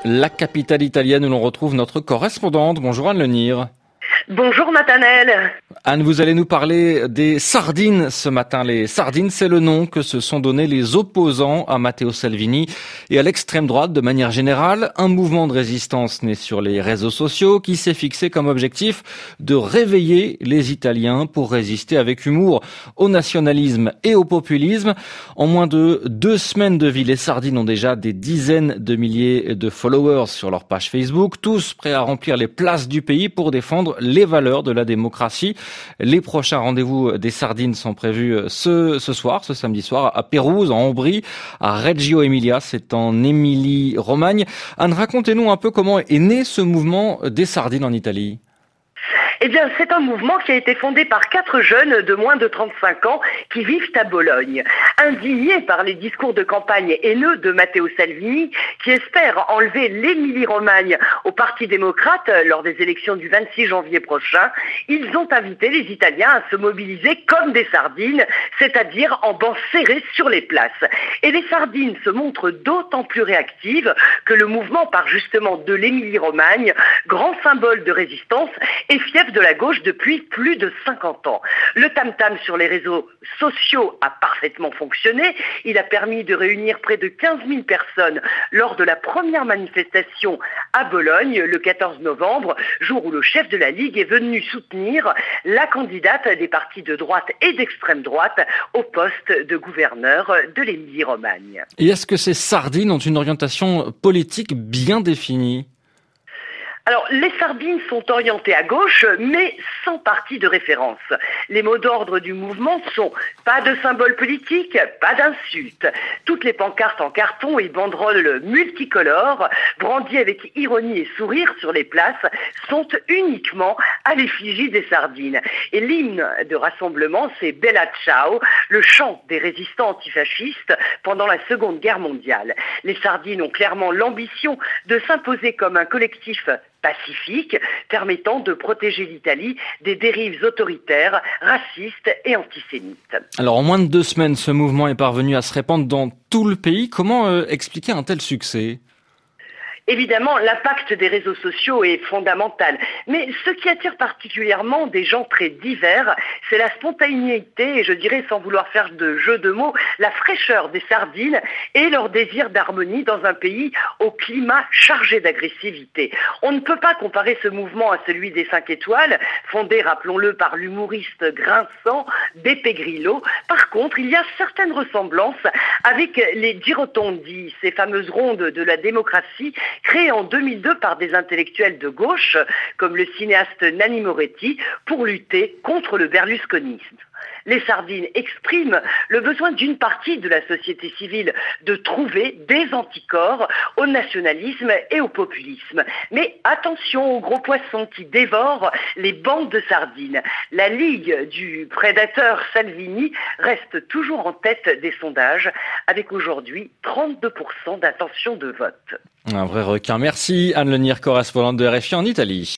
La capitale italienne où l'on retrouve notre correspondante. Bonjour Anne Lenir. Bonjour Nathanaël. Anne, vous allez nous parler des sardines ce matin. Les sardines, c'est le nom que se sont donnés les opposants à Matteo Salvini et à l'extrême droite de manière générale. Un mouvement de résistance né sur les réseaux sociaux qui s'est fixé comme objectif de réveiller les Italiens pour résister avec humour au nationalisme et au populisme. En moins de 2 semaines de vie, les sardines ont déjà des dizaines de milliers de followers sur leur page Facebook, tous prêts à remplir les places du pays pour défendre les valeurs de la démocratie. Les prochains rendez-vous des sardines sont prévus ce samedi soir, à Pérouse, en Ombrie, à Reggio Emilia, c'est en Émilie-Romagne. Anne, racontez-nous un peu comment est né ce mouvement des sardines en Italie. Eh bien, c'est un mouvement qui a été fondé par 4 jeunes de moins de 35 ans qui vivent à Bologne. Indignés par les discours de campagne haineux de Matteo Salvini, qui espère enlever l'Émilie-Romagne au Parti démocrate lors des élections du 26 janvier prochain, ils ont invité les Italiens à se mobiliser comme des sardines, c'est-à-dire en bancs serrés sur les places. Et les sardines se montrent d'autant plus réactives que le mouvement part justement de l'Émilie-Romagne, grand symbole de résistance et fief de la gauche depuis plus de 50 ans. Le tam-tam sur les réseaux sociaux a parfaitement fonctionné. Il a permis de réunir près de 15 000 personnes lors de la première manifestation à Bologne le 14 novembre, jour où le chef de la Ligue est venu soutenir la candidate des partis de droite et d'extrême droite au poste de gouverneur de l'Émilie-Romagne. Et est-ce que ces sardines ont une orientation politique bien définie ? Alors, les sardines sont orientées à gauche, mais sans parti de référence. Les mots d'ordre du mouvement sont « pas de symbole politique, pas d'insultes ». Toutes les pancartes en carton et banderoles multicolores, brandies avec ironie et sourire sur les places, sont uniquement à l'effigie des sardines. Et l'hymne de rassemblement, c'est Bella Ciao, le chant des résistants antifascistes pendant la Seconde Guerre mondiale. Les sardines ont clairement l'ambition de s'imposer comme un collectif pacifique, permettant de protéger l'Italie des dérives autoritaires, racistes et antisémites. Alors en moins de 2 semaines, ce mouvement est parvenu à se répandre dans tout le pays. Comment expliquer un tel succès ? Évidemment, l'impact des réseaux sociaux est fondamental. Mais ce qui attire particulièrement des gens très divers, c'est la spontanéité et je dirais, sans vouloir faire de jeu de mots, la fraîcheur des sardines et leur désir d'harmonie dans un pays au climat chargé d'agressivité. On ne peut pas comparer ce mouvement à celui des 5 étoiles, fondé, rappelons-le, par l'humoriste grinçant Beppe Grillo. Par contre, il y a certaines ressemblances avec les girotondi, ces fameuses rondes de la démocratie, créé en 2002 par des intellectuels de gauche, comme le cinéaste Nanni Moretti, pour lutter contre le berlusconisme. Les sardines expriment le besoin d'une partie de la société civile de trouver des anticorps au nationalisme et au populisme. Mais attention aux gros poissons qui dévorent les bandes de sardines. La ligue du prédateur Salvini reste toujours en tête des sondages, avec aujourd'hui 32% d'intention de vote. Un vrai requin. Merci Anne Lenir, correspondante de RFI en Italie.